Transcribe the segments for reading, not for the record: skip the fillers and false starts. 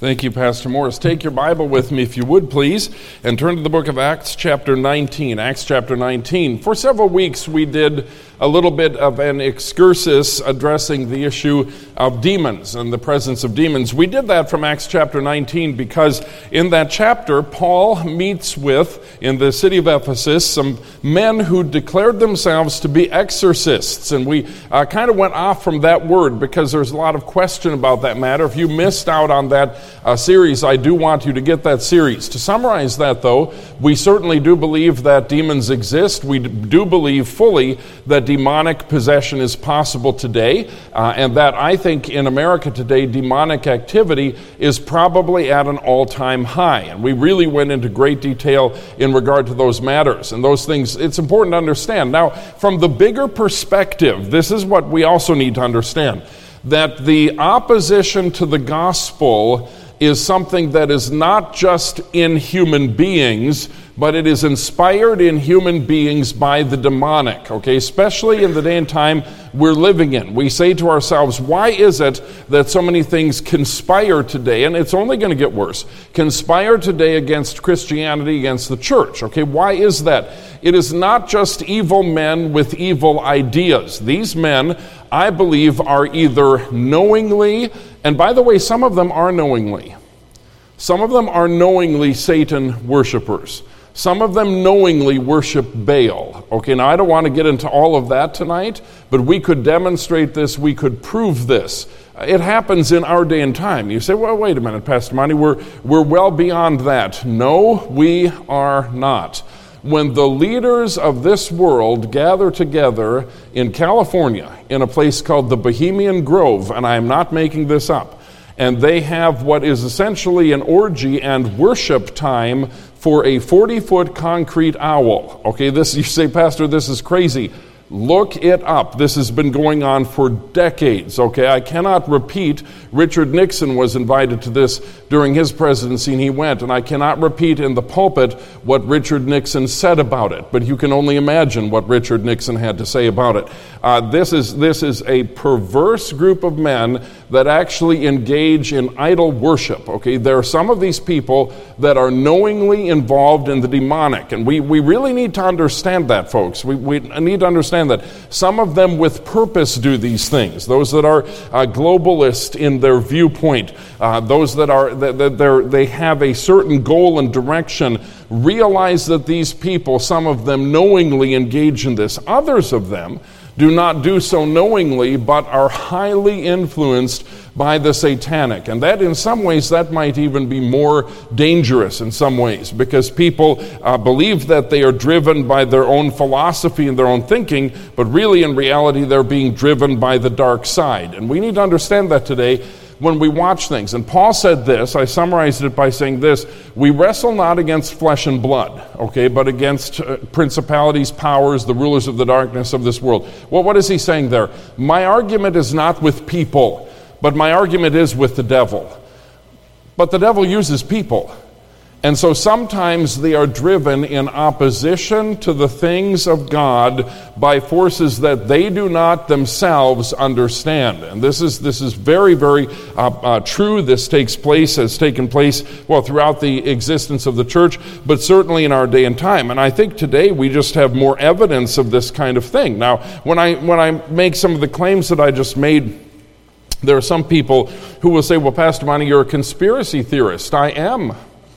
Thank you, Pastor Morris. Take your Bible with me, if you would, please, and turn to the book of Acts chapter 19. Acts chapter 19. For several weeks, we did a little bit of an excursus addressing the issue of demons and the presence of demons. We did that from Acts chapter 19 because in that chapter, Paul meets with, in the city of Ephesus, some men who declared themselves to be exorcists. And we kind of went off from that word because there's a lot of question about that matter. If you missed out on that series, I do want you to get that series. To summarize that, though, we certainly do believe that demons exist. We do believe fully that demonic possession is possible today, and that I think in America today, demonic activity is probably at an all-time high. And we really went into great detail in regard to those matters. And those things, it's important to understand. Now, from the bigger perspective, this is what we also need to understand, that the opposition to the gospel is something that is not just in human beings, but it is inspired in human beings by the demonic, okay? Especially in the day and time we're living in. We say to ourselves, why is it that so many things conspire today, and it's only going to get worse, conspire today against Christianity, against the church, okay? Why is that? It is not just evil men with evil ideas. These men, I believe, are either knowingly, and by the way, some of them are knowingly. Some of them are knowingly Satan worshipers. Some of them knowingly worship Baal. Okay, now I don't want to get into all of that tonight, but we could demonstrate this, we could prove this. It happens in our day and time. You say, well, wait a minute, Pastor Monty, we're well beyond that. No, we are not. When the leaders of this world gather together in California, in a place called the Bohemian Grove, and I am not making this up, and they have what is essentially an orgy and worship time for a 40-foot concrete owl. Okay, this, you say, Pastor, this is crazy. Look it up. This has been going on for decades, okay? I cannot repeat. Richard Nixon was invited to this during his presidency, and he went. And I cannot repeat in the pulpit what Richard Nixon said about it. But you can only imagine what Richard Nixon had to say about it. This is a perverse group of men that actually engage in idol worship, okay? There are some of these people that are knowingly involved in the demonic. And we really need to understand that, folks. We need to understand that some of them with purpose do these things. Those that are globalist in their viewpoint, those that are they have a certain goal and direction, realize that these people, some of them knowingly engage in this. Others of them do not do so knowingly, but are highly influenced by the satanic. And that in some ways, that might even be more dangerous in some ways, because people believe that they are driven by their own philosophy and their own thinking, but really in reality, they're being driven by the dark side. And we need to understand that today when we watch things. And Paul said this, I summarized it by saying this: we wrestle not against flesh and blood, okay, but against principalities, powers, the rulers of the darkness of this world. Well, what is he saying there? My argument is not with people, but my argument is with the devil. But the devil uses people. And so sometimes they are driven in opposition to the things of God by forces that they do not themselves understand. And this is very, very true. This has taken place, well, throughout the existence of the church, but certainly in our day and time. And I think today we just have more evidence of this kind of thing. Now, when I make some of the claims that I just made, there are some people who will say, well, Pastor Monty, you're a conspiracy theorist. I am.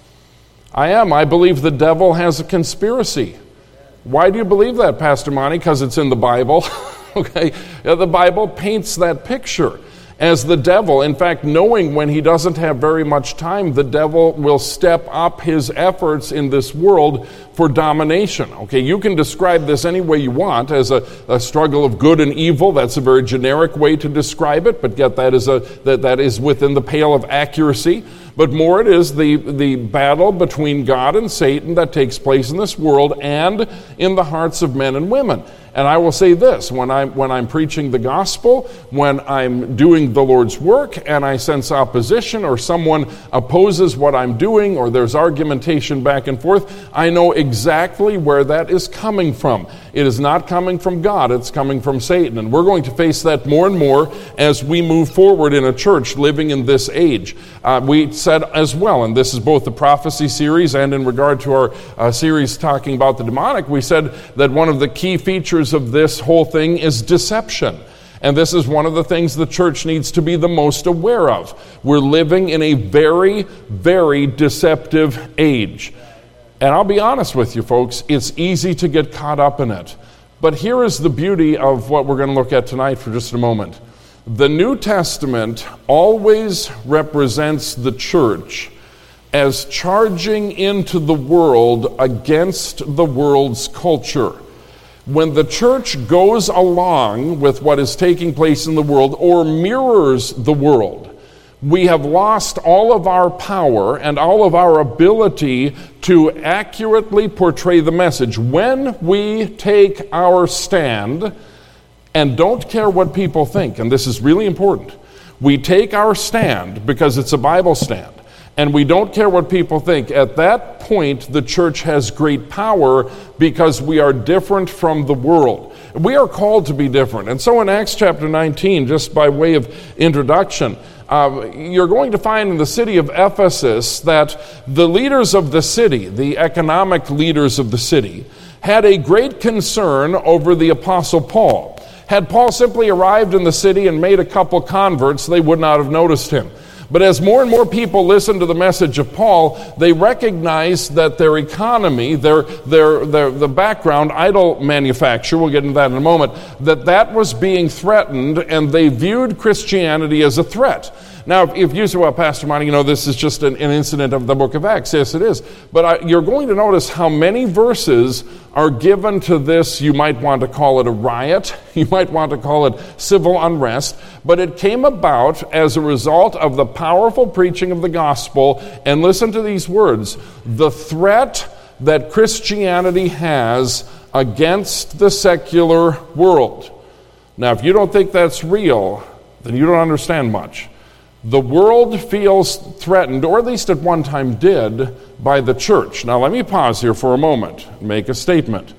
I believe the devil has a conspiracy. Why do you believe that, Pastor Monty? Because it's in the Bible. Okay, the Bible paints that picture as the devil. In fact, knowing when he doesn't have very much time, the devil will step up his efforts in this world for domination. Okay, you can describe this any way you want, as a struggle of good and evil. That's a very generic way to describe it, but yet that is within the pale of accuracy. But more, it is the battle between God and Satan that takes place in this world and in the hearts of men and women. And I will say this, when I'm preaching the gospel, when I'm doing the Lord's work and I sense opposition or someone opposes what I'm doing or there's argumentation back and forth, I know exactly where that is coming from. It is not coming from God, it's coming from Satan. And we're going to face that more and more as we move forward in a church living in this age. We said as well, and this is both the prophecy series and in regard to our series talking about the demonic, we said that one of the key features of this whole thing is deception. And this is one of the things the church needs to be the most aware of. We're living in a very, very deceptive age. And I'll be honest with you folks, it's easy to get caught up in it. But here is the beauty of what we're going to look at tonight for just a moment. The New Testament always represents the church as charging into the world against the world's culture. When the church goes along with what is taking place in the world or mirrors the world, we have lost all of our power and all of our ability to accurately portray the message. When we take our stand and don't care what people think, and this is really important, we take our stand because it's a Bible stand, and we don't care what people think. At that point, the church has great power because we are different from the world. We are called to be different. And so in Acts chapter 19, just by way of introduction, you're going to find in the city of Ephesus that the leaders of the city, the economic leaders of the city, had a great concern over the Apostle Paul. Had Paul simply arrived in the city and made a couple converts, they would not have noticed him. But as more and more people listened to the message of Paul, they recognized that their economy, the background, idol manufacture, we'll get into that in a moment, that was being threatened, and they viewed Christianity as a threat. Now, if you say, well, Pastor Monty, this is just an incident of the book of Acts. Yes, it is. But you're going to notice how many verses are given to this. You might want to call it a riot. You might want to call it civil unrest. But it came about as a result of the powerful preaching of the gospel. And listen to these words. The threat that Christianity has against the secular world. Now, if you don't think that's real, then you don't understand much. The world feels threatened, or at least at one time did, by the church. Now let me pause here for a moment and make a statement.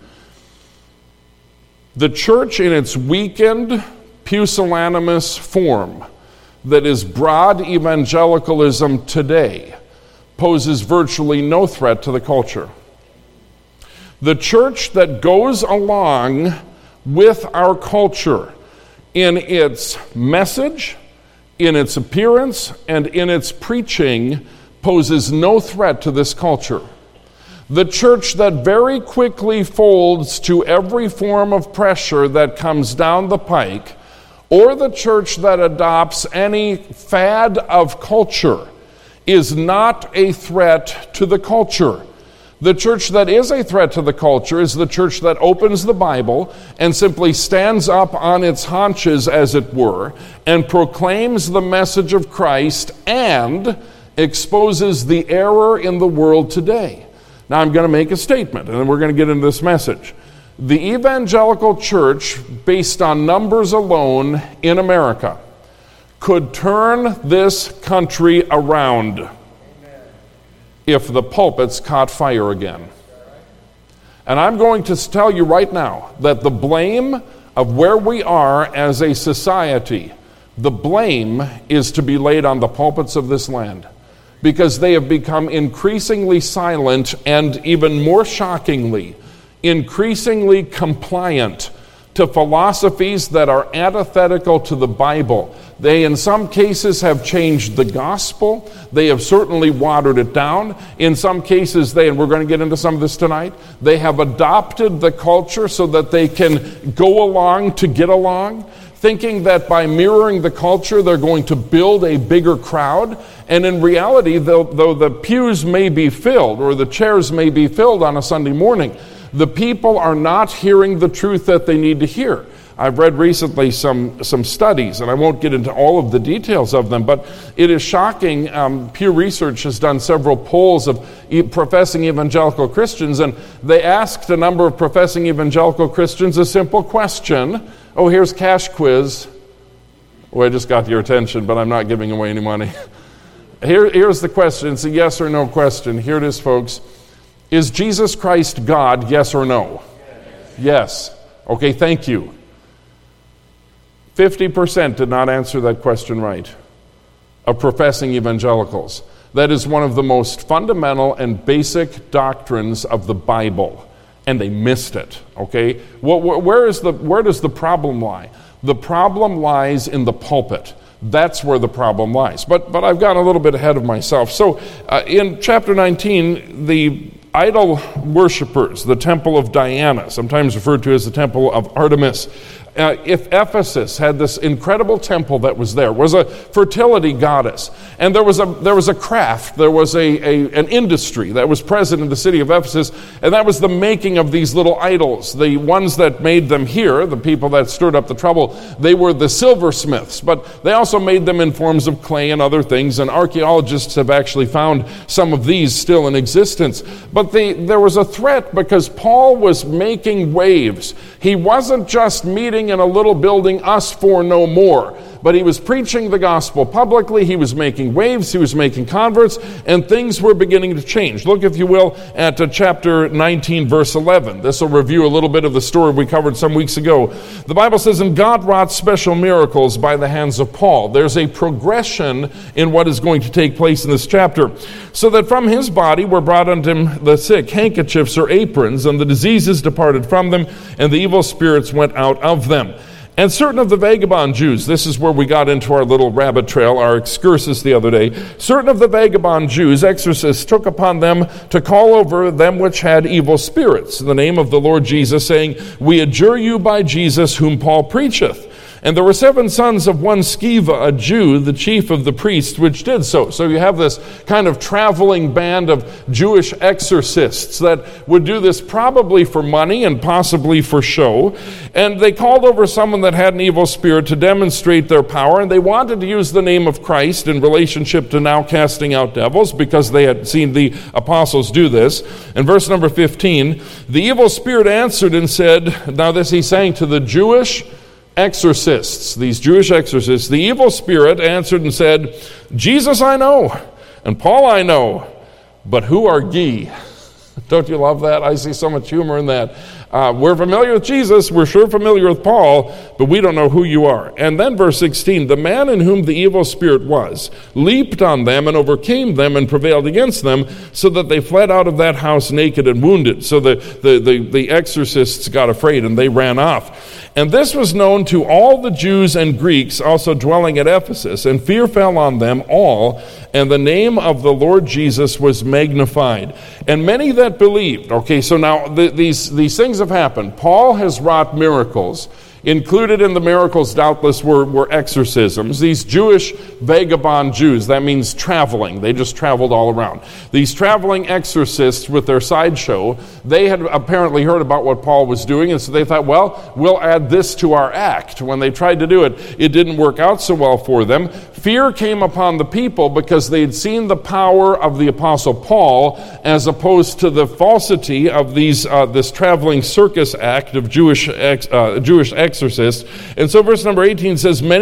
The church in its weakened, pusillanimous form that is broad evangelicalism today poses virtually no threat to the culture. The church that goes along with our culture in its message, in its appearance, and in its preaching poses no threat to this culture. The church that very quickly folds to every form of pressure that comes down the pike, or the church that adopts any fad of culture, is not a threat to the culture. The church that is a threat to the culture is the church that opens the Bible and simply stands up on its haunches, as it were, and proclaims the message of Christ and exposes the error in the world today. Now I'm going to make a statement, and then we're going to get into this message. The evangelical church, based on numbers alone in America, could turn this country around if the pulpits caught fire again. And I'm going to tell you right now that the blame of where we are as a society, the blame is to be laid on the pulpits of this land, because they have become increasingly silent and, even more shockingly, increasingly compliant to philosophies that are antithetical to the Bible. They, in some cases, have changed the gospel. They have certainly watered it down. In some cases, and we're going to get into some of this tonight, they have adopted the culture so that they can go along to get along, thinking that by mirroring the culture, they're going to build a bigger crowd. And in reality, though the pews may be filled, or the chairs may be filled on a Sunday morning, the people are not hearing the truth that they need to hear. I've read recently some studies, and I won't get into all of the details of them, but it is shocking. Pew Research has done several polls of professing evangelical Christians, and they asked a number of professing evangelical Christians a simple question. Oh, here's Cash Quiz. Oh, I just got your attention, but I'm not giving away any money. Here's the question. It's a yes or no question. Here it is, folks. Is Jesus Christ God, yes or no? Yes. Okay, thank you. 50% did not answer that question right, of professing evangelicals. That is one of the most fundamental and basic doctrines of the Bible, and they missed it, okay? Where does the problem lie? The problem lies in the pulpit. That's where the problem lies. But I've gotten a little bit ahead of myself. So in chapter 19, the idol worshipers, the temple of Diana, sometimes referred to as the temple of Artemis. If Ephesus had this incredible temple that was there, was a fertility goddess, and there was a craft, there was an industry that was present in the city of Ephesus, and that was the making of these little idols. The ones that made them here, the people that stirred up the trouble, they were the silversmiths, but they also made them in forms of clay and other things, and archaeologists have actually found some of these still in existence. But there was a threat because Paul was making waves. He wasn't just meeting in a little building, us for no more. But he was preaching the gospel publicly, he was making waves, he was making converts, and things were beginning to change. Look, if you will, at chapter 19, verse 11. This will review a little bit of the story we covered some weeks ago. The Bible says, "And God wrought special miracles by the hands of Paul." There's a progression in what is going to take place in this chapter. "So that from his body were brought unto him the sick, handkerchiefs or aprons, and the diseases departed from them, and the evil spirits went out of them. And certain of the vagabond Jews," this is where we got into our little rabbit trail, our excursus the other day, "certain of the vagabond Jews, exorcists, took upon them to call over them which had evil spirits, in the name of the Lord Jesus, saying, We adjure you by Jesus whom Paul preacheth. And there were 7 sons of one Sceva, a Jew, the chief of the priests, which did so." So you have this kind of traveling band of Jewish exorcists that would do this probably for money and possibly for show. And they called over someone that had an evil spirit to demonstrate their power, and they wanted to use the name of Christ in relationship to now casting out devils because they had seen the apostles do this. In verse number 15, "The evil spirit answered and said," now this he's saying to the Jewish exorcists, these Jewish exorcists, "The evil spirit answered and said, Jesus I know, and Paul I know, but who are ye?" Don't you love that? I see so much humor in that. We're familiar with Jesus, we're sure familiar with Paul, but we don't know who you are. And then verse 16, "The man in whom the evil spirit was leaped on them and overcame them and prevailed against them, so that they fled out of that house naked and wounded." So the exorcists got afraid and they ran off. "And this was known to all the Jews and Greeks also dwelling at Ephesus, and fear fell on them all, and the name of the Lord Jesus was magnified. And many that believed." Okay, so now these things have happened. Paul has wrought miracles. Included in the miracles, doubtless, were exorcisms. These Jewish vagabond Jews, that means traveling. They just traveled all around. These traveling exorcists with their sideshow, they had apparently heard about what Paul was doing, and so they thought, well, we'll add this to our act. When they tried to do it, it didn't work out so well for them. Fear came upon the people because they had seen the power of the Apostle Paul as opposed to the falsity of this traveling circus act of Jewish exorcists. And so verse number 18 says, and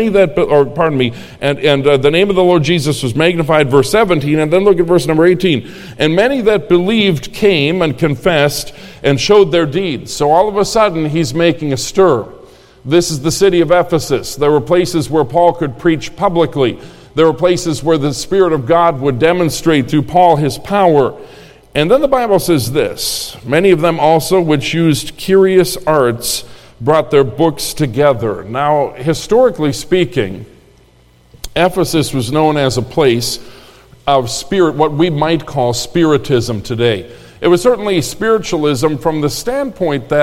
the name of the Lord Jesus was magnified, verse 17, and then look at verse number 18. "And many that believed came and confessed and showed their deeds." So all of a sudden, he's making a stir. This is the city of Ephesus. There were places where Paul could preach publicly. There were places where the Spirit of God would demonstrate through Paul his power. And then the Bible says this, "Many of them also which used curious arts brought their books together." Now, historically speaking, Ephesus was known as a place of spirit, what we might call spiritism today. It was certainly spiritualism from the standpoint that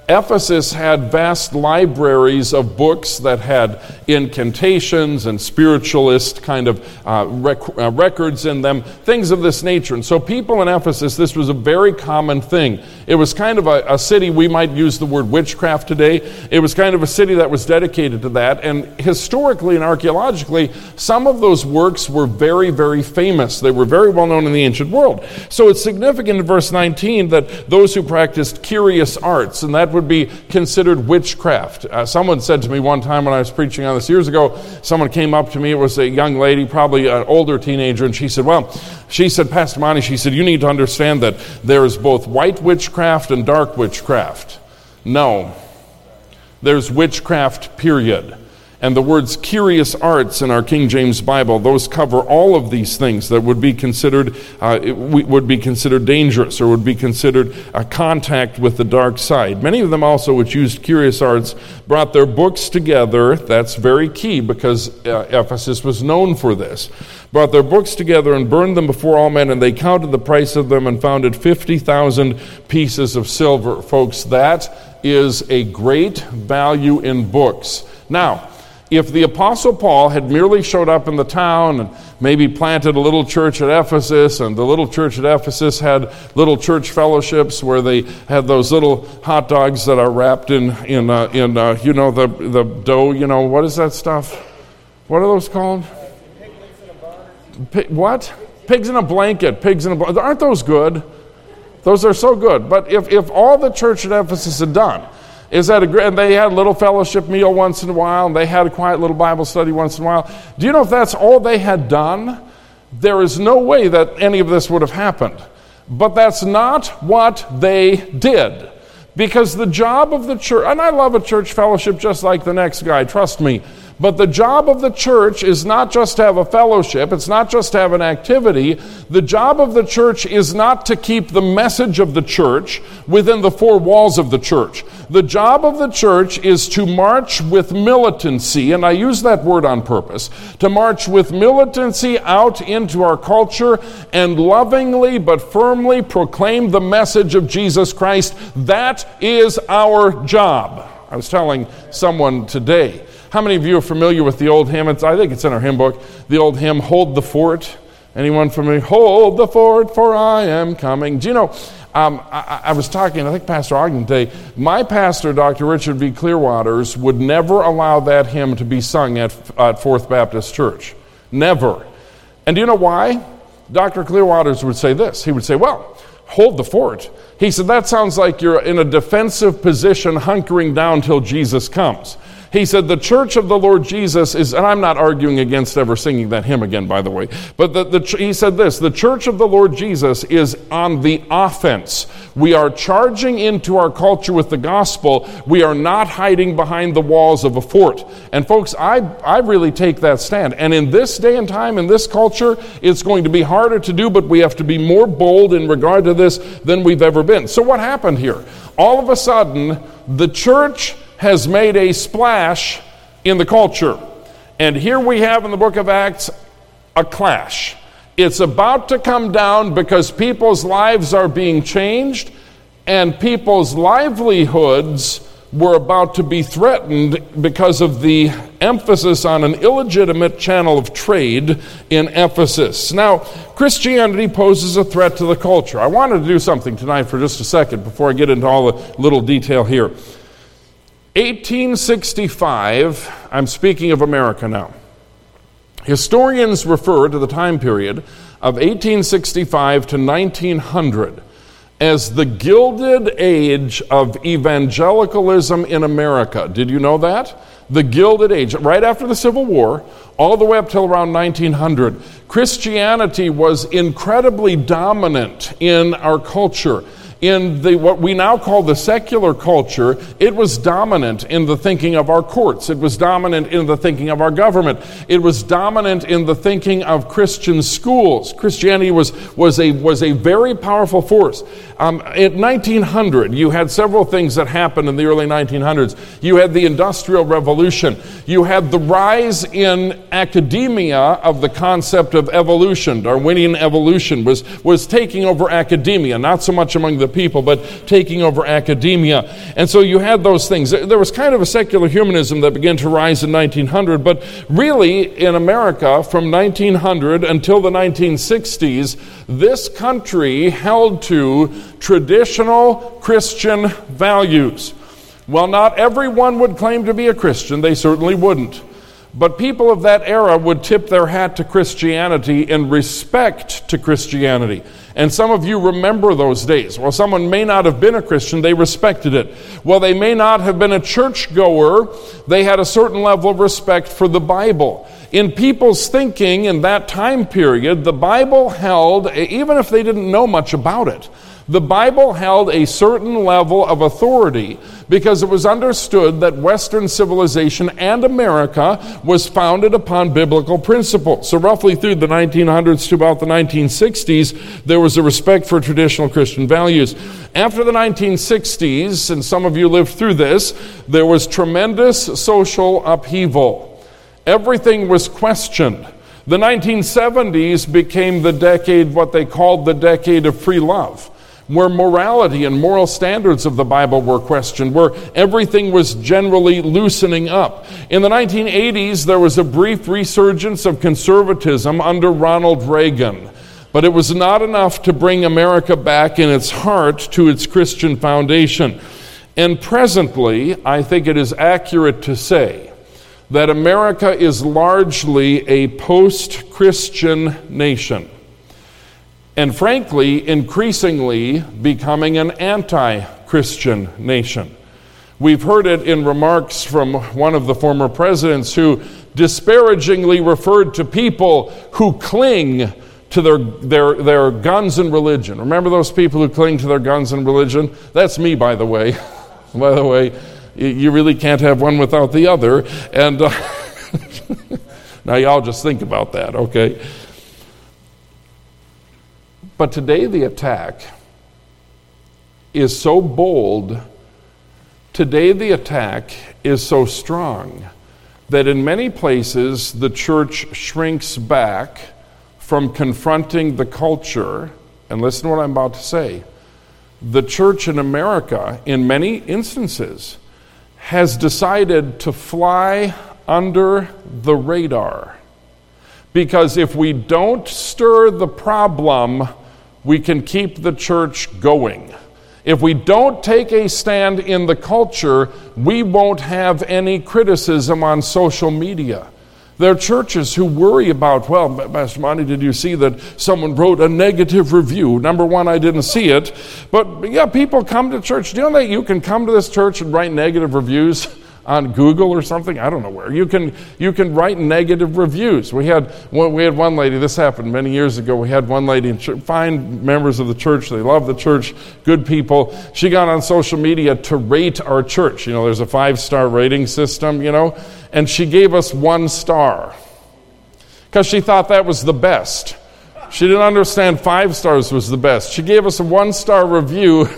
Ephesus had vast libraries of books that had incantations and spiritualist kind of records in them, things of this nature. And so people in Ephesus, this was a very common thing. It was kind of a city, we might use the word witchcraft today. It was kind of a city that was dedicated to that. And historically and archaeologically, some of those works were very, very famous. They were very well known in the ancient world. So it's significant in verse 19 that those who practiced curious arts, and that would be considered witchcraft. Someone said to me one time when I was preaching on this years ago, someone came up to me, it was a young lady, probably an older teenager, and she said, Pastor Monty, she said, you need to understand that there is both white witchcraft and dark witchcraft. No. There's witchcraft, period. And the words curious arts in our King James Bible, those cover all of these things that would be considered dangerous or would be considered a contact with the dark side. Many of them also, which used curious arts, brought their books together. That's very key because Ephesus was known for this. Brought their books together and burned them before all men, and they counted the price of them and found it 50,000 pieces of silver. Folks, that is a great value in books. Now, if the Apostle Paul had merely showed up in the town and maybe planted a little church at Ephesus, and the little church at Ephesus had little church fellowships where they had those little hot dogs that are wrapped in the dough, what is that stuff? What are those called? What? Pigs in a blanket. Aren't those good? Those are so good. But if all the church at Ephesus had done and they had a little fellowship meal once in a while, and they had a quiet little Bible study once in a while. Do you know if that's all they had done? There is no way that any of this would have happened. But that's not what they did. Because the job of the church, and I love a church fellowship just like the next guy, trust me, but the job of the church is not just to have a fellowship, it's not just to have an activity. The job of the church is not to keep the message of the church within the four walls of the church. The job of the church is to march with militancy, and I use that word on purpose, to march with militancy out into our culture and lovingly but firmly proclaim the message of Jesus Christ. That is our job. I was telling someone today, how many of you are familiar with the old hymn? I think it's in our hymn book. The old hymn, Hold the Fort. Anyone familiar? Hold the fort, for I am coming. Do you know, I was talking, I think Pastor Ogden today, my pastor, Dr. Richard V. Clearwaters, would never allow that hymn to be sung at Fourth Baptist Church. Never. And do you know why? Dr. Clearwaters would say this. He would say, hold the fort. He said, that sounds like you're in a defensive position hunkering down till Jesus comes. He said, the church of the Lord Jesus is, and I'm not arguing against ever singing that hymn again, by the way, but he said this, the church of the Lord Jesus is on the offense. We are charging into our culture with the gospel. We are not hiding behind the walls of a fort. And folks, I really take that stand. And in this day and time, in this culture, it's going to be harder to do, but we have to be more bold in regard to this than we've ever been. So what happened here? All of a sudden, the church has made a splash in the culture. And here we have in the book of Acts a clash. It's about to come down because people's lives are being changed and people's livelihoods were about to be threatened because of the emphasis on an illegitimate channel of trade in Ephesus. Now, Christianity poses a threat to the culture. I wanted to do something tonight for just a second before I get into all the little detail here. 1865, I'm speaking of America now. Historians refer to the time period of 1865 to 1900 as the Gilded Age of evangelicalism in America. Did you know that? The Gilded Age. Right after the Civil War, all the way up till around 1900, Christianity was incredibly dominant in our culture. In what we now call the secular culture, it was dominant in the thinking of our courts. It was dominant in the thinking of our government. It was dominant in the thinking of Christian schools. Christianity was a very powerful force. In 1900, you had several things that happened in the early 1900s. You had the Industrial Revolution. You had the rise in academia of the concept of evolution. Darwinian evolution was taking over academia, not so much among the the people, but taking over academia. And so you had those things. There was kind of a secular humanism that began to rise in 1900, but really in America from 1900 until the 1960s, this country held to traditional Christian values. While not everyone would claim to be a Christian, they certainly wouldn't. But people of that era would tip their hat to Christianity in respect to Christianity. And some of you remember those days. Well, someone may not have been a Christian, they respected it. Well, they may not have been a churchgoer, they had a certain level of respect for the Bible. In people's thinking in that time period, the Bible held, even if they didn't know much about it, the Bible held a certain level of authority because it was understood that Western civilization and America was founded upon biblical principles. So roughly through the 1900s to about the 1960s, there was a respect for traditional Christian values. After the 1960s, and some of you lived through this, there was tremendous social upheaval. Everything was questioned. The 1970s became the decade, what they called the decade of free love, where morality and moral standards of the Bible were questioned, where everything was generally loosening up. In the 1980s, there was a brief resurgence of conservatism under Ronald Reagan, but it was not enough to bring America back in its heart to its Christian foundation. And presently, I think it is accurate to say that America is largely a post-Christian nation. And frankly, increasingly becoming an anti-Christian nation. We've heard it in remarks from one of the former presidents who disparagingly referred to people who cling to their guns and religion. Remember those people who cling to their guns and religion? That's me, by the way. By the way, you really can't have one without the other. And now y'all just think about that, okay? But today the attack is so bold, today the attack is so strong, that in many places the church shrinks back from confronting the culture. And listen to what I'm about to say. The church in America, in many instances, has decided to fly under the radar. Because if we don't stir the problem, we can keep the church going. If we don't take a stand in the culture, we won't have any criticism on social media. There are churches who worry about, well, Pastor Monty, did you see that someone wrote a negative review? Number one, I didn't see it. But yeah, people come to church. Do you know that you can come to this church and write negative reviews on Google or something? I don't know where. You can write negative reviews. We had one lady, this happened many years ago, we had one lady, fine members of the church, they love the church, good people. She got on social media to rate our church. You know, there's a 5-star rating system, you know, and she gave us 1 star because she thought that was the best. She didn't understand 5 stars was the best. She gave us a 1-star review.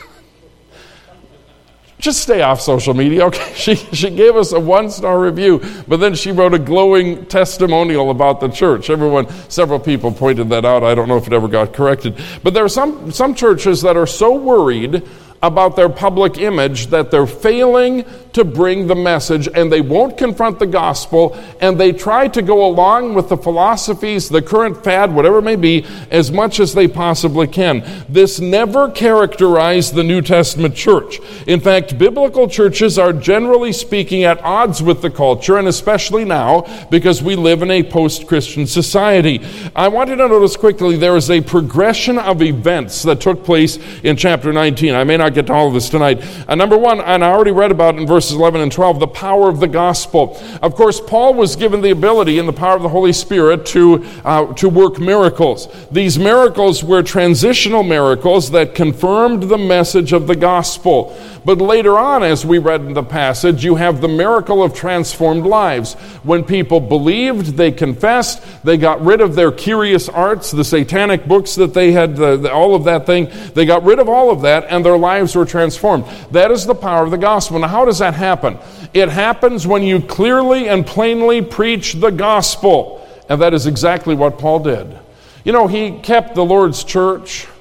Just stay off social media, okay? She gave us a 1-star review, but then she wrote a glowing testimonial about the church. Several people pointed that out. I don't know if it ever got corrected. But there are some churches that are so worried about their public image that they're failing to bring the message, and they won't confront the gospel, and they try to go along with the philosophies, the current fad, whatever it may be, as much as they possibly can. This never characterized the New Testament church. In fact, biblical churches are generally speaking at odds with the culture, and especially now, because we live in a post-Christian society. I want you to notice quickly, there is a progression of events that took place in chapter 19. I may not get to all of this tonight. Number one, and I already read about in verses 11 and 12, the power of the gospel. Of course, Paul was given the ability in the power of the Holy Spirit to work miracles. These miracles were transitional miracles that confirmed the message of the gospel. But later on, as we read in the passage, you have the miracle of transformed lives. When people believed, they confessed, they got rid of their curious arts, the satanic books that they had, all of that thing. They got rid of all of that, and their lives were transformed. That is the power of the gospel. Now, how does that happen? It happens when you clearly and plainly preach the gospel. And that is exactly what Paul did. You know, he kept the Lord's church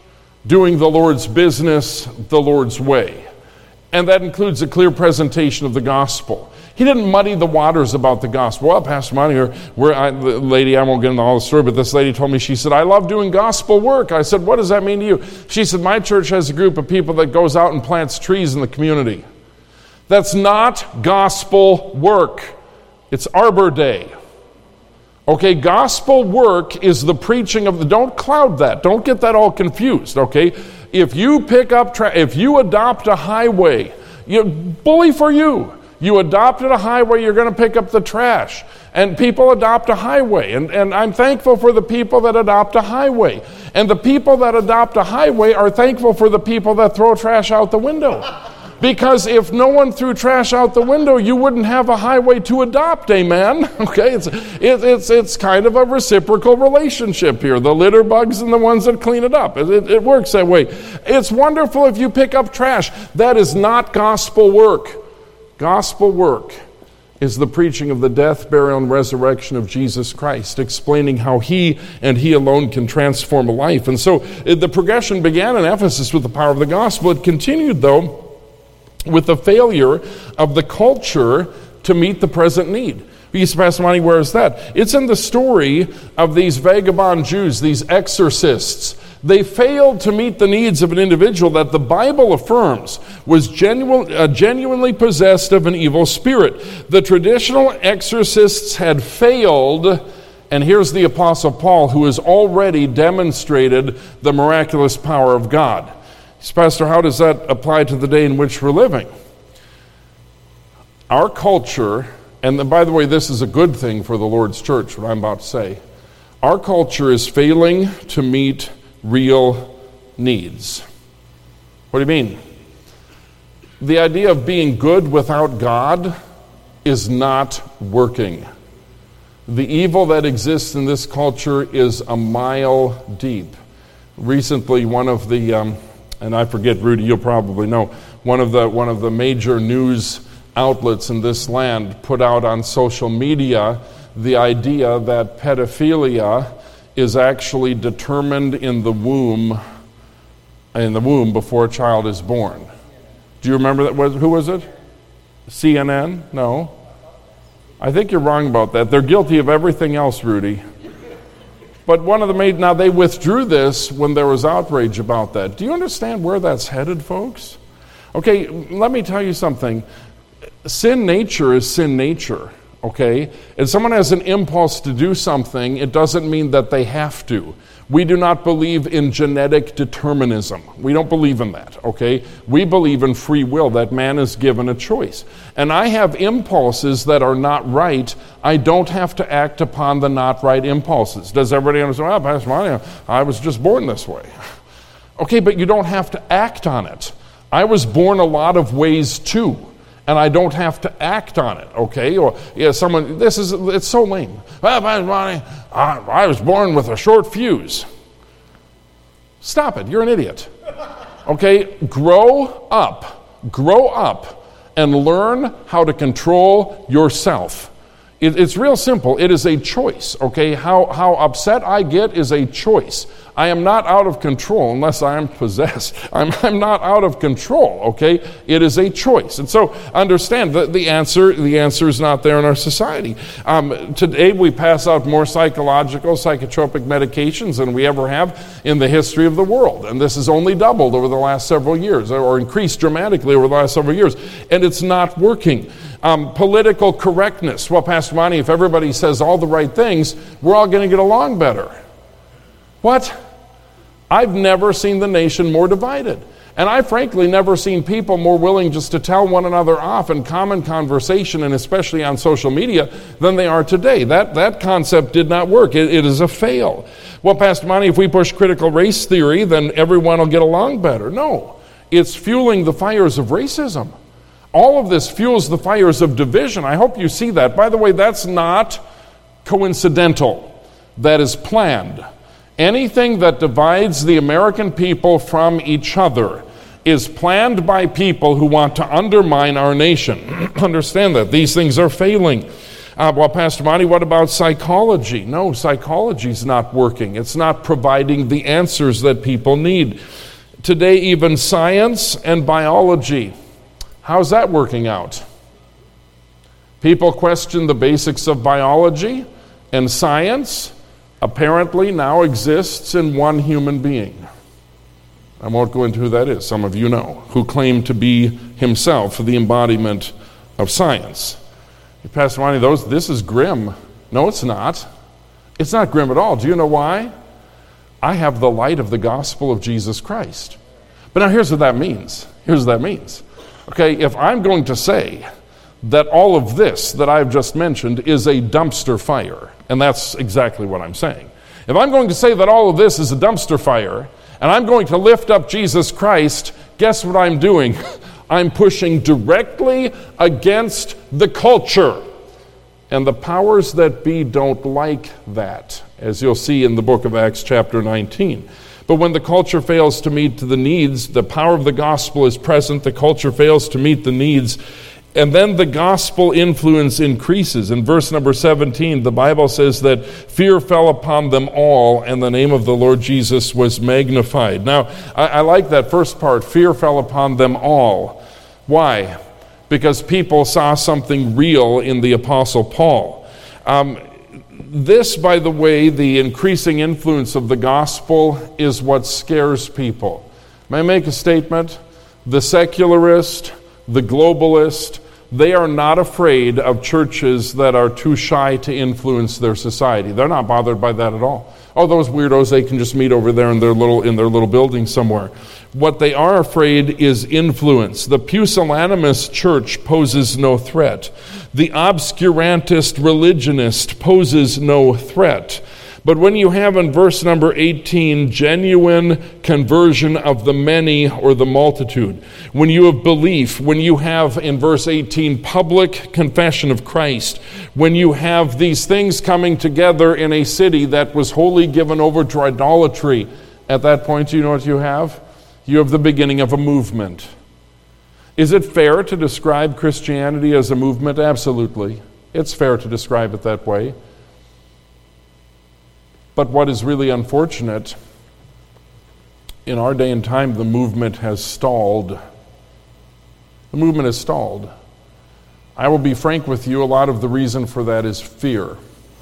doing the Lord's business the Lord's way. And that includes a clear presentation of the gospel. He didn't muddy the waters about the gospel. Well, Pastor Monty, the lady, I won't get into all the story, but this lady told me, she said, I love doing gospel work. I said, what does that mean to you? She said, my church has a group of people that goes out and plants trees in the community. That's not gospel work. It's Arbor Day. Okay, gospel work is the preaching of don't cloud that. Don't get that all confused, okay? If you pick up, if you adopt a highway, bully for you. You adopted a highway, you're going to pick up the trash. And people adopt a highway. And I'm thankful for the people that adopt a highway. And the people that adopt a highway are thankful for the people that throw trash out the window. Because if no one threw trash out the window, you wouldn't have a highway to adopt, amen? Okay, it's kind of a reciprocal relationship here. The litter bugs and the ones that clean it up. It works that way. It's wonderful if you pick up trash. That is not gospel work. Gospel work is the preaching of the death, burial, and resurrection of Jesus Christ, explaining how He and He alone can transform a life. And so the progression began in Ephesus with the power of the gospel. It continued, though, with the failure of the culture to meet the present need. You say, Pastor Monty, where is that? It's in the story of these vagabond Jews, these exorcists. They failed to meet the needs of an individual that the Bible affirms was genuinely possessed of an evil spirit. The traditional exorcists had failed, and here's the Apostle Paul, who has already demonstrated the miraculous power of God. Pastor, how does that apply to the day in which we're living? Our culture, and by the way, this is a good thing for the Lord's church, what I'm about to say. Our culture is failing to meet real needs. What do you mean? The idea of being good without God is not working. The evil that exists in this culture is a mile deep. Recently, one of the and I forget, Rudy, you'll probably know, one of the major news outlets in this land put out on social media the idea that pedophilia is actually determined in the womb before a child is born. Do you remember that? Who was it? CNN? No. I think you're wrong about that. They're guilty of everything else, Rudy. But now they withdrew this when there was outrage about that. Do you understand where that's headed, folks? Okay, let me tell you something. Sin nature is sin nature, okay? If someone has an impulse to do something, it doesn't mean that they have to. We do not believe in genetic determinism. We don't believe in that, okay? We believe in free will, that man is given a choice. And I have impulses that are not right. I don't have to act upon the not right impulses. Does everybody understand? Well, Pastor Monty, I was just born this way. Okay, but you don't have to act on it. I was born a lot of ways too, and I don't have to act on it, okay? Or it's so lame. Well, Pastor Monty, I was born with a short fuse. Stop it, you're an idiot. Okay, grow up, and learn how to control yourself. It's real simple. It is a choice, okay? How upset I get is a choice. I am not out of control unless I am possessed. I'm not out of control, okay? It is a choice. And so understand that the answer is not there in our society. Today we pass out more psychotropic medications than we ever have in the history of the world. And this has only doubled over the last several years, or increased dramatically over the last several years. And it's not working. Political correctness. Well, Pastor Monty, if everybody says all the right things, we're all going to get along better. What? I've never seen the nation more divided. And I've frankly never seen people more willing just to tell one another off in common conversation, and especially on social media, than they are today. That concept did not work. It is a fail. Well, Pastor Monty, if we push critical race theory, then everyone will get along better. No. It's fueling the fires of racism. All of this fuels the fires of division. I hope you see that. By the way, that's not coincidental. That is planned. Anything that divides the American people from each other is planned by people who want to undermine our nation. Understand that. These things are failing. Well, Pastor Monty, what about psychology? No, psychology is not working. It's not providing the answers that people need. Today, even science and biology. How's that working out? People question the basics of biology, and science apparently now exists in one human being. I won't go into who that is. Some of you know, who claimed to be himself the embodiment of science. Pastor Monty, this is grim. No, it's not. It's not grim at all. Do you know why? I have the light of the gospel of Jesus Christ. But now here's what that means. Okay, if I'm going to say that all of this that I've just mentioned is a dumpster fire, and that's exactly what I'm saying. If I'm going to say that all of this is a dumpster fire, and I'm going to lift up Jesus Christ, guess what I'm doing? I'm pushing directly against the culture. And the powers that be don't like that, as you'll see in the book of Acts chapter 19. But when the culture fails to meet the needs, the power of the gospel is present, the culture fails to meet the needs, and then the gospel influence increases. In verse number 17, the Bible says that fear fell upon them all, and the name of the Lord Jesus was magnified. Now, I like that first part, fear fell upon them all. Why? Because people saw something real in the Apostle Paul. This, by the way, the increasing influence of the gospel is what scares people. May I make a statement? The secularist, the globalist, they are not afraid of churches that are too shy to influence their society. They're not bothered by that at all. Oh, those weirdos, they can just meet over there in their little building somewhere. What they are afraid is influence. The pusillanimous church poses no threat. The obscurantist religionist poses no threat. But when you have in verse number 18, genuine conversion of the many or the multitude, when you have belief, when you have in verse 18, public confession of Christ, when you have these things coming together in a city that was wholly given over to idolatry, at that point, you know what you have? You have the beginning of a movement. Is it fair to describe Christianity as a movement? Absolutely. It's fair to describe it that way. But what is really unfortunate, in our day and time, the movement has stalled. The movement has stalled. I will be frank with you, a lot of the reason for that is fear.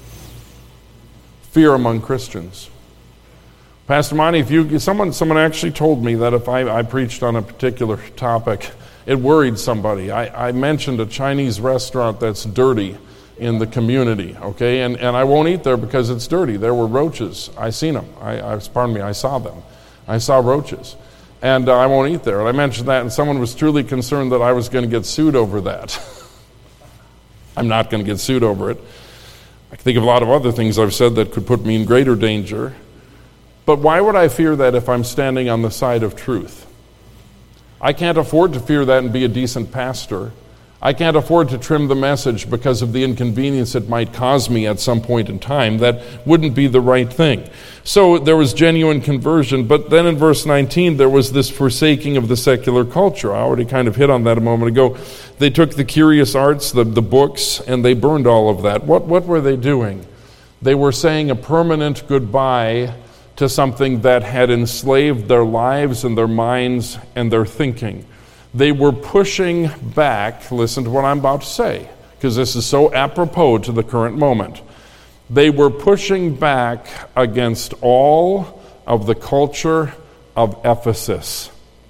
Fear among Christians. Pastor Monty, someone actually told me that if I preached on a particular topic, it worried somebody. I mentioned a Chinese restaurant that's dirty in the community, okay? And I won't eat there because it's dirty. There were roaches. I seen them. I saw them. I saw roaches. And I won't eat there. And I mentioned that, and someone was truly concerned that I was going to get sued over that. I'm not going to get sued over it. I can think of a lot of other things I've said that could put me in greater danger. But why would I fear that if I'm standing on the side of truth? I can't afford to fear that and be a decent pastor. I can't afford to trim the message because of the inconvenience it might cause me at some point in time. That wouldn't be the right thing. So there was genuine conversion, but then in verse 19 there was this forsaking of the secular culture. I already kind of hit on that a moment ago. They took the curious arts, the books, and they burned all of that. What were they doing? They were saying a permanent goodbye to something that had enslaved their lives and their minds and their thinking. They were pushing back, listen to what I'm about to say, because this is so apropos to the current moment. They were pushing back against all of the culture of Ephesus.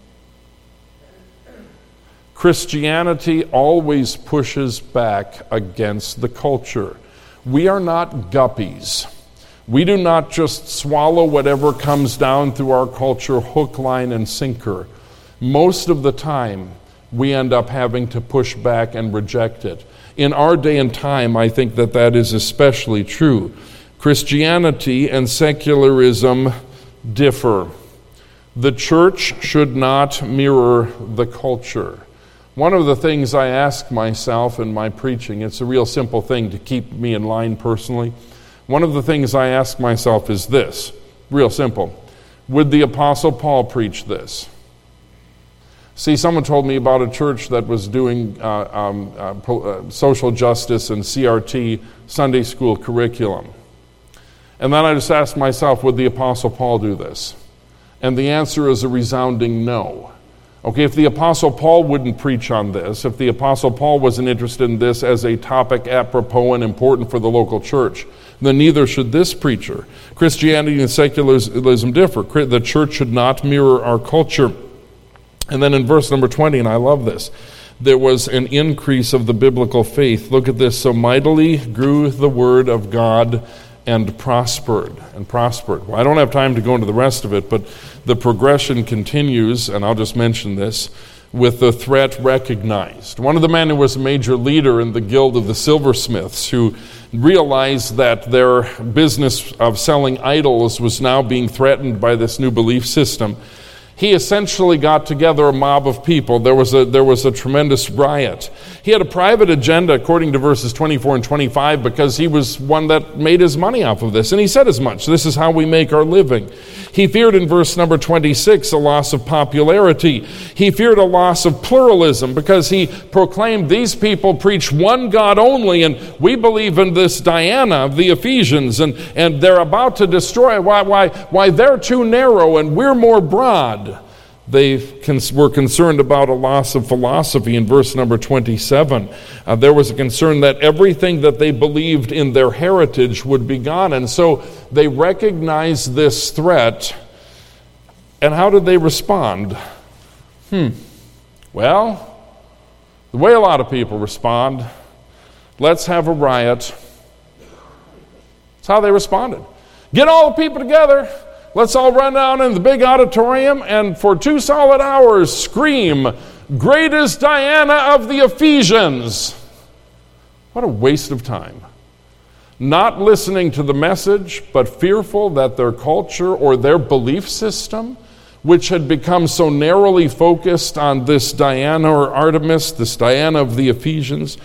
Christianity always pushes back against the culture. We are not guppies. We do not just swallow whatever comes down through our culture, hook, line, and sinker. Most of the time, we end up having to push back and reject it. In our day and time, I think that is especially true. Christianity and secularism differ. The church should not mirror the culture. One of the things I ask myself in my preaching, it's a real simple thing to keep me in line personally. One of the things I ask myself is this, real simple. Would the Apostle Paul preach this? See, someone told me about a church that was doing social justice and CRT Sunday school curriculum. And then I just asked myself, would the Apostle Paul do this? And the answer is a resounding no. Okay, if the Apostle Paul wouldn't preach on this, if the Apostle Paul wasn't interested in this as a topic apropos and important for the local church, then neither should this preacher. Christianity and secularism differ. The church should not mirror our culture. And then in verse number 20, and I love this, there was an increase of the biblical faith. Look at this. So mightily grew the word of God and prospered. Well, I don't have time to go into the rest of it, but the progression continues, and I'll just mention this, with the threat recognized. One of the men who was a major leader in the Guild of the Silversmiths, who realized that their business of selling idols was now being threatened by this new belief system, he essentially got together a mob of people. There was a tremendous riot. He had a private agenda, according to verses 24 and 25, because he was one that made his money off of this. And he said as much. This is how we make our living. He feared in verse number 26 a loss of popularity. He feared a loss of pluralism because he proclaimed these people preach one God only, and we believe in this Diana of the Ephesians, and they're about to destroy. Why they're too narrow and we're more broad. They were concerned about a loss of philosophy in verse number 27. There was a concern that everything that they believed in their heritage would be gone. And so they recognized this threat. And how did they respond? Well, the way a lot of people respond, let's have a riot. That's how they responded. Get all the people together. Let's all run down in the big auditorium and for 2 solid hours scream, "Great is Diana of the Ephesians." What a waste of time. Not listening to the message, but fearful that their culture or their belief system, which had become so narrowly focused on this Diana or Artemis, this Diana of the Ephesians,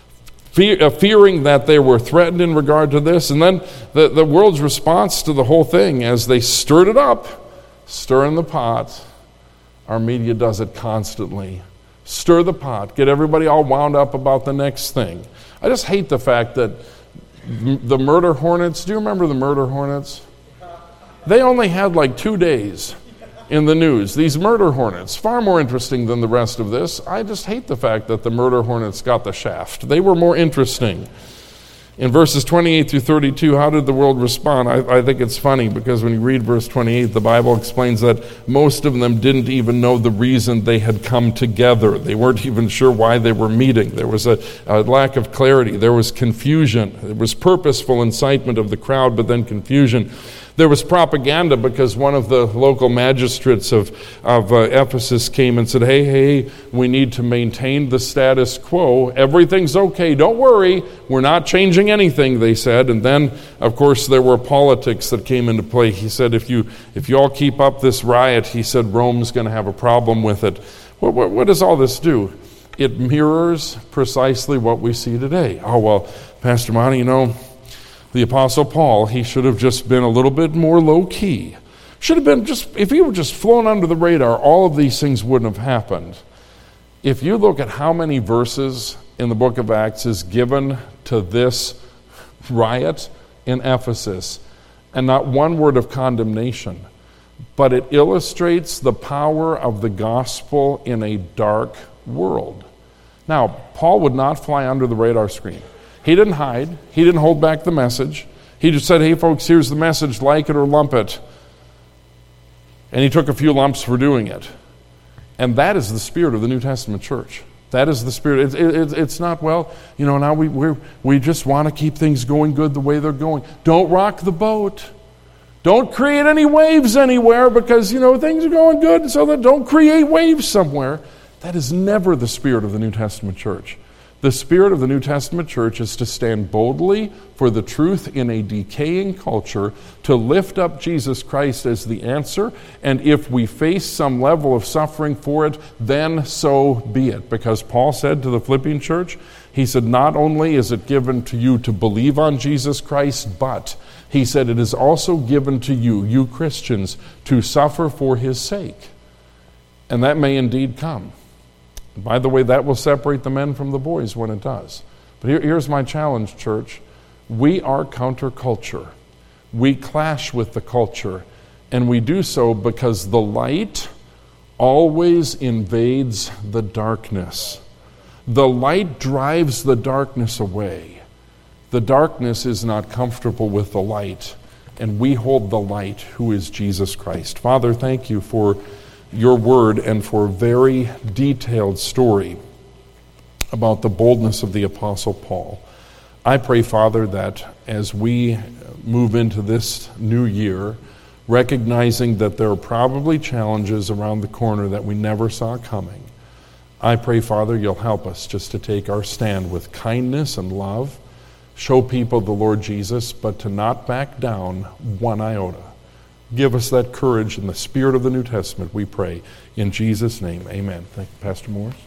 fearing that they were threatened in regard to this. And then the world's response to the whole thing, as they stirred it up, stir in the pot. Our media does it constantly. Stir the pot. Get everybody all wound up about the next thing. I just hate the fact that the murder hornets, do you remember the murder hornets? They only had like 2 days in the news. These murder hornets, far more interesting than the rest of this. I just hate the fact that the murder hornets got the shaft. They were more interesting. In verses 28 through 32, how did the world respond? I think it's funny because when you read verse 28, the Bible explains that most of them didn't even know the reason they had come together. They weren't even sure why they were meeting. There was a lack of clarity. There was confusion. There was purposeful incitement of the crowd, but then confusion. There was propaganda because one of the local magistrates of Ephesus came and said, hey, we need to maintain the status quo. Everything's okay. Don't worry. We're not changing anything, they said. And then, of course, there were politics that came into play. He said, if you all keep up this riot, he said, Rome's going to have a problem with it. What does all this do? It mirrors precisely what we see today. Oh, well, Pastor Monty, the Apostle Paul, he should have just been a little bit more low-key. Should have been if he were just flown under the radar, all of these things wouldn't have happened. If you look at how many verses in the book of Acts is given to this riot in Ephesus, and not one word of condemnation, but it illustrates the power of the gospel in a dark world. Now, Paul would not fly under the radar screen. He didn't hide. He didn't hold back the message. He just said, hey, folks, here's the message, like it or lump it. And he took a few lumps for doing it. And that is the spirit of the New Testament church. That is the spirit. It's not, now we just want to keep things going good the way they're going. Don't rock the boat. Don't create any waves anywhere because, things are going good, so that don't create waves somewhere. That is never the spirit of the New Testament church. The spirit of the New Testament church is to stand boldly for the truth in a decaying culture, to lift up Jesus Christ as the answer, and if we face some level of suffering for it, then so be it. Because Paul said to the Philippian church, he said, not only is it given to you to believe on Jesus Christ, but he said it is also given to you Christians, to suffer for his sake. And that may indeed come. By the way, that will separate the men from the boys when it does. But here's my challenge, church. We are counterculture. We clash with the culture. And we do so because the light always invades the darkness. The light drives the darkness away. The darkness is not comfortable with the light, and we hold the light, who is Jesus Christ. Father, thank you for your word and for a very detailed story about the boldness of the Apostle Paul. I pray, Father, that as we move into this new year, recognizing that there are probably challenges around the corner that we never saw coming, I pray, Father, you'll help us just to take our stand with kindness and love, show people the Lord Jesus, but to not back down one iota. Give us that courage in the spirit of the New Testament, we pray. In Jesus' name, amen. Thank you, Pastor Morris.